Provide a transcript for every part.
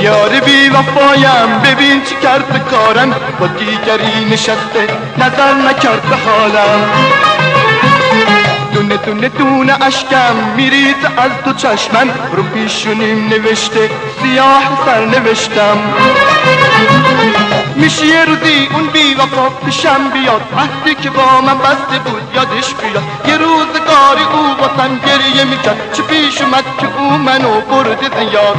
یار بی وفایم ببین چی کرد کارم، با دیگری نشسته نظر نکرده حالم. دونه دونه دونه اشکم میریز از دو چشمم، رو پیشونیم نوشته سیاه سر نوشتم. میشه یه روزی اون بی وفا پیشم بیاد، عهدی که با من بسته بود یادش بیاد. یه روزگاری او واسم گریه میکرد، چه پیش اومد که او منو برده زیاد.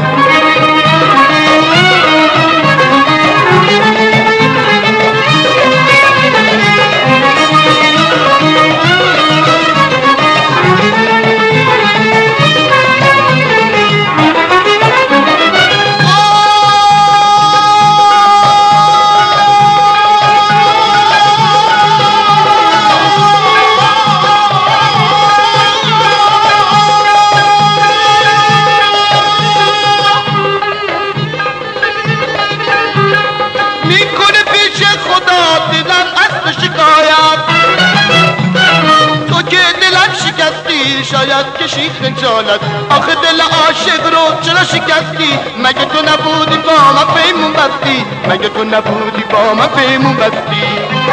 شاید کشی خجالت، آخه دل عاشق رو چرا شکستی؟ مگه تو نبودی با من پیمون بستی؟ مگه تو نبودی با من پیمون بستی؟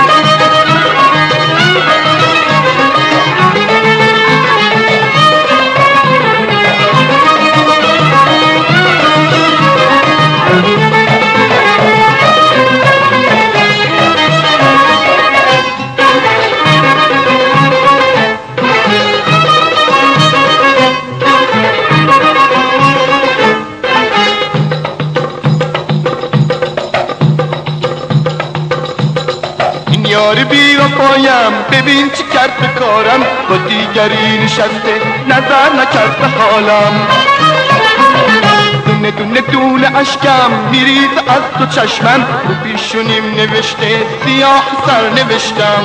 یار بی وفایم ببین چی کرد کارم، با دیگری نشسته نظر نکرده حالم. دونه دونه دونه اشکم میریز از تو چشمم، رو پیشونیم نوشته سیاه سر نوشتم.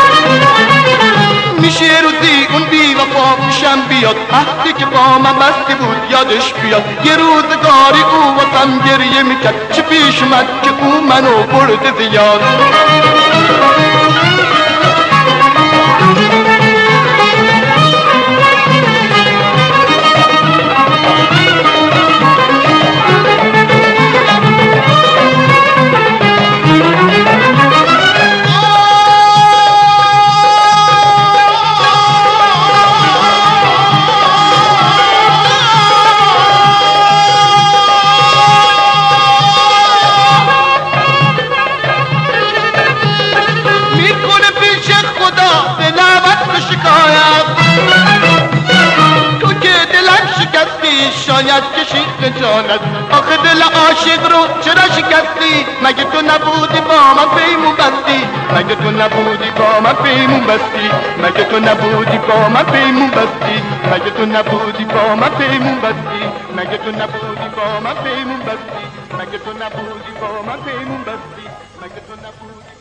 میشه روزی اون بی وفا پیشم بیاد، عهدی که با من بسته بود یادش بیاد. یه روزگاری او واسم گریه میکرد، چه پیش اومد که او منو برده زیاد. شاید کشی خجالت، آخه دل عاشق رو چرا شکستی؟ مگه تو نبودی با من پیمون بستی؟ مگه تو نبودی با من پیمون بستی؟ مگه تو نبودی با من پیمون بستی؟ مگه تو نبودی با من پیمون بستی؟ مگه تو نبودی با من پیمون بستی؟ مگه تو نبودی با من پیمون بستی؟ مگه تو نبودی